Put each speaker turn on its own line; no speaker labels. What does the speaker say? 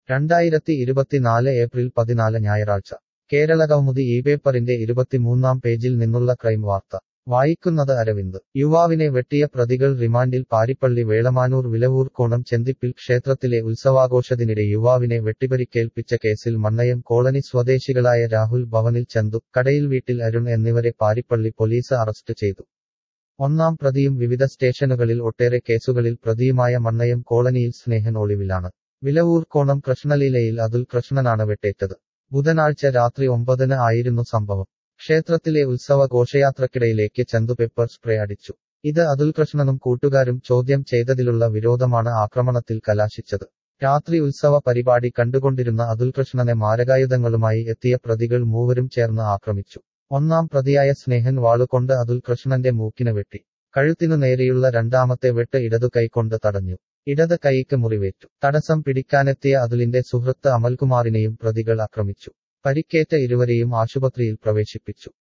2024 April 14 ഞായറാഴ്ച കേരളകൗമുദി ഇപേപ്പറിന്റെ 23-ാം പേജിൽ നിന്നുള്ള ക്രൈം വാർത്ത വായിക്കുന്നത് അരവിന്ദ്. യുവാവിനെ വെട്ടിയ പ്രതികൾ റിമാൻഡിൽ. പാരിപ്പള്ളി വേളമാനൂർ വിലവൂർക്കോണം ചെന്തിപ്പിൽ ക്ഷേത്രത്തിലെ ഉത്സവാഘോഷത്തിനിടെ യുവാവിനെ വെട്ടിപരിക്കേൽപ്പിച്ച കേസിൽ മണ്ണയം കോളനി സ്വദേശികളായ രാഹുൽ ഭവനിൽ ചന്തു, കടയിൽ വീട്ടിൽ അരുൺ എന്നിവരെ പാരിപ്പള്ളി പോലീസ് അറസ്റ്റ് ചെയ്തു. ഒന്നാം പ്രതിയും വിവിധ സ്റ്റേഷനുകളിൽ ഒട്ടേറെ കേസുകളിൽ പ്രതിയുമായ മണ്ണയം കോളനിയിൽ സ്നേഹൻ ഒളിവിലാണ്. വിലവൂർക്കോണം കൃഷ്ണലീലയിൽ അതുൽ കൃഷ്ണനാണ് വെട്ടേറ്റത്. ബുധനാഴ്ച രാത്രി 9-ന് ആയിരുന്നു സംഭവം. ക്ഷേത്രത്തിലെ ഉത്സവ ഘോഷയാത്രക്കിടയിലേക്ക് ചന്തു പെപ്പർ സ്പ്രേ അടിച്ചു. ഇത് അതുൽ കൃഷ്ണനും കൂട്ടുകാരും ചോദ്യം ചെയ്തതിലുള്ള വിരോധമാണ് ആക്രമണത്തിൽ കലാശിച്ചത്. രാത്രി ഉത്സവ പരിപാടി കണ്ടുകൊണ്ടിരുന്ന അതുൽ കൃഷ്ണനെ മാരകായുധങ്ങളുമായി എത്തിയ പ്രതികൾ മൂവരും ചേർന്ന് ആക്രമിച്ചു. ഒന്നാം പ്രതിയായ സ്നേഹൻ വാളുകൊണ്ട് അതുൽ കൃഷ്ണന്റെ മൂക്കിന് വെട്ടി. കഴുത്തിനു നേരെയുള്ള രണ്ടാമത്തെ വെട്ട് ഇടതു കൈകൊണ്ട് തടഞ്ഞു. ഇടത് കൈക്ക് മുറിവേറ്റു. തടസ്സം പിടിക്കാനെത്തിയ അതുലിന്റെ സുഹൃത്ത് അമൽകുമാറിനെയും പ്രതികൾ ആക്രമിച്ചു. പരിക്കേറ്റ ഇരുവരെയും ആശുപത്രിയിൽ പ്രവേശിപ്പിച്ചു.